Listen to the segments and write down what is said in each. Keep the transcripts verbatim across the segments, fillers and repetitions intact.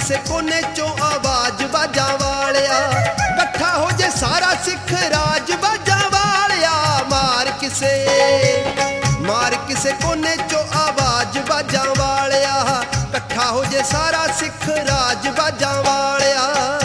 ਕਿਸੇ ਕੋਨੇ ਚੋਂ ਆਵਾਜ਼ ਬਾਜਾਂ ਵਾਲਿਆ, ਇਕੱਠਾ ਹੋ ਜੇ ਸਾਰਾ ਸਿੱਖ ਰਾਜ ਬਾਜਾਂ ਵਾਲਿਆ। ਮਾਰ ਕਿਸੇ ਮਾਰ ਕਿਸੇ ਕੋਨੇ ਚੋਂ ਆਵਾਜ਼ ਬਾਜਾਂ ਵਾਲਿਆ, ਇਕੱਠਾ ਹੋ ਜੇ ਸਾਰਾ ਸਿੱਖ ਰਾਜ ਬਾਜਾਂ ਵਾਲਿਆ।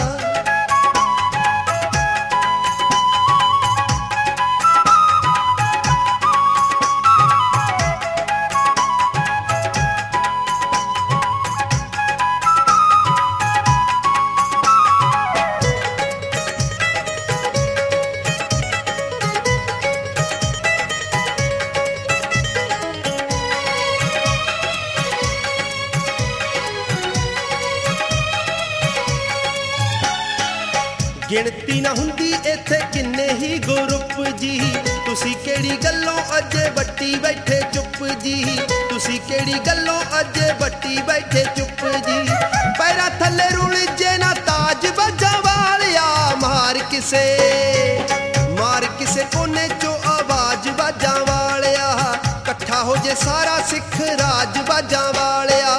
ਗਿਣਤੀ ਨਾ ਹੁੰਦੀ ਇੱਥੇ ਕਿੰਨੇ ਹੀ ਗਰੁੱਪ ਜੀ, ਤੁਸੀਂ ਕਿਹੜੀ ਗੱਲੋਂ ਅਜੇ ਵੱਟੀ ਬੈਠੇ ਚੁੱਪ ਜੀ। ਤੁਸੀਂ ਕਿਹੜੀ ਗੱਲੋਂ ਅਜੇ ਵੱਟੀ ਬੈਠੇ ਚੁੱਪ ਜੀ। ਪੈਰਾਂ ਥੱਲੇ ਰੁਲ ਜੇ ਨਾ ਤਾਜ ਬਾਜਾਂ ਵਾਲਿਆ। ਮਾਰ ਕਿਸੇ ਮਾਰ ਕਿਸੇ ਕੋਨੇ ਚੋਂ ਆਵਾਜ਼ ਬਾਜਾਂ ਵਾਲਿਆ, ਇਕੱਠਾ ਹੋ ਜੇ ਸਾਰਾ ਸਿੱਖ ਰਾਜ ਬਾਜਾਂ ਵਾਲਿਆ।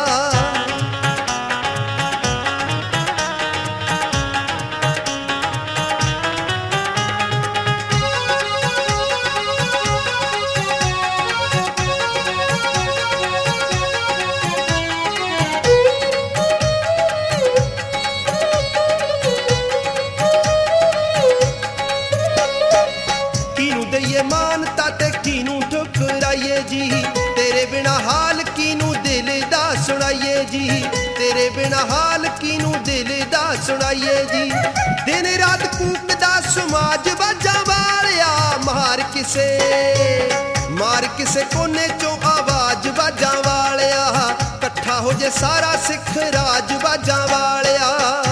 ਮਾਨਤਾ ਤੇ ਕਿਨੂੰ ਠੁਕਰਾਈਏ ਜੀ, ਤੇਰੇ ਬਿਨਾ ਹਾਲ ਕਿਨੂੰ ਦਿਲ ਦਾ ਸੁਣਾਈਏ ਜੀ। ਤੇਰੇ ਬਿਨਾ ਹਾਲ ਕਿਨੂੰ ਦਿਲ ਦਾ ਸੁਣਾਈਏ ਜੀ। ਦਿਨ ਰਾਤ ਕੂਕਦਾ ਸਮਾਜ ਬਾਜਾਂ ਵਾਲਿਆ। ਮਾਰ ਕਿਸੇ ਮਾਰ ਕਿਸੇ ਕੋਨੇ ਚੋਂ ਆਵਾਜ਼ ਬਾਜਾਂ ਵਾਲਿਆ, ਇਕੱਠਾ ਹੋ ਜੇ ਸਾਰਾ ਸਿੱਖ ਰਾਜ ਬਾਜਾਂ ਵਾਲਿਆ।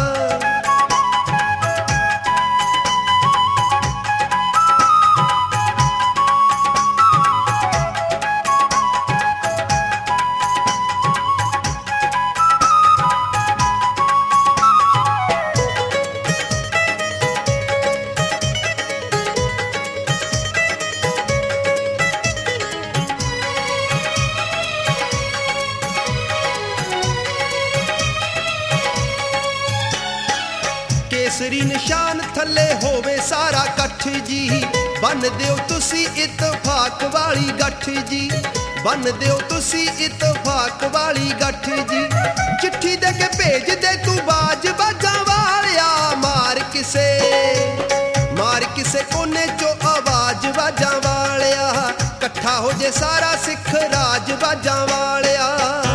ਕੇਸਰੀ ਨਿਸ਼ਾਨ ਥੱਲੇ ਹੋਵੇ ਸਾਰਾ ਇਕੱਠ ਜੀ। ਬੰਨ ਦਿਓ ਤੁਸੀਂ ਇਤਫਾਕ ਵਾਲੀ ਗੱਠ ਜੀ। ਬੰਨ ਦਿਓ ਤੁਸੀਂ ਇਤਫਾਕ ਵਾਲੀ ਗੱਠ ਜੀ। ਚਿੱਠੀ ਦੇ ਕੇ ਭੇਜ ਦੇ ਤੂੰ ਬਾਜ ਬਾਜਾਂ ਵਾਲਿਆ। ਮਾਰ ਕਿਸੇ ਮਾਰ ਕਿਸੇ ਕੋਨੇ ਚੋਂ ਆਵਾਜ਼ ਬਾਜਾਂ ਵਾਲਿਆ, ਇਕੱਠਾ ਹੋ ਜੇ ਸਾਰਾ ਸਿੱਖ ਰਾਜ ਬਾਜਾਂ ਵਾਲਿਆ।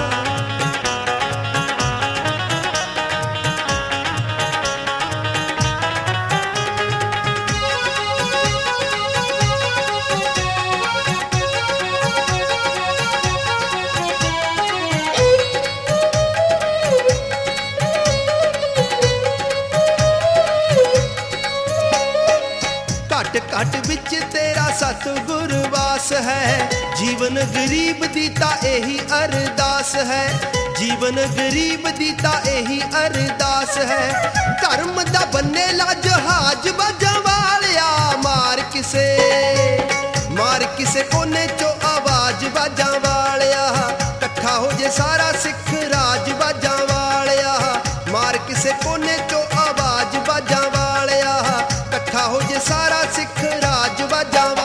ਘਟ ਘਟ ਵਿੱਚ ਤੇਰਾ ਸਤਿਗੁਰ ਵਾਸ ਹੈ। ਜੀਵਨ ਗਰੀਬ ਦੀ ਤਾਂ ਇਹੀ ਅਰਦਾਸ ਹੈ। ਜੀਵਨ ਗਰੀਬ ਦੀ ਤਾਂ ਇਹੀ ਅਰਦਾਸ ਹੈ। ਧਰਮ ਦਾ ਬੰਨੇ ਲਾ ਜਹਾਜ਼ ਬਾਜਾਂ ਵਾਲਿਆ। ਮਾਰ ਕਿਸੇ ਮਾਰ ਕਿਸੇ ਕੋਨੇ ਚੋਂ ਆਵਾਜ਼ ਬਾਜਾਂ ਵਾਲਿਆ, ਇਕੱਠਾ ਹੋ ਜੇ ਸਾਰਾ ਸਿੱਖ ਰਾਜ ਬਾਜਾਂ ਵਾਲਿਆ। ਮਾਰ ਕਿਸੇ ਕੋਨੇ ਚੋਂ ਆਵਾਜ਼ ਬਾਜਾਂ ਵਾਲਿਆ, ਇਕੱਠਾ ਹੋ ਜੇ ਸਾਰਾ ਸਿੱਖ ਰਾਜ ਬਾਜਾਂ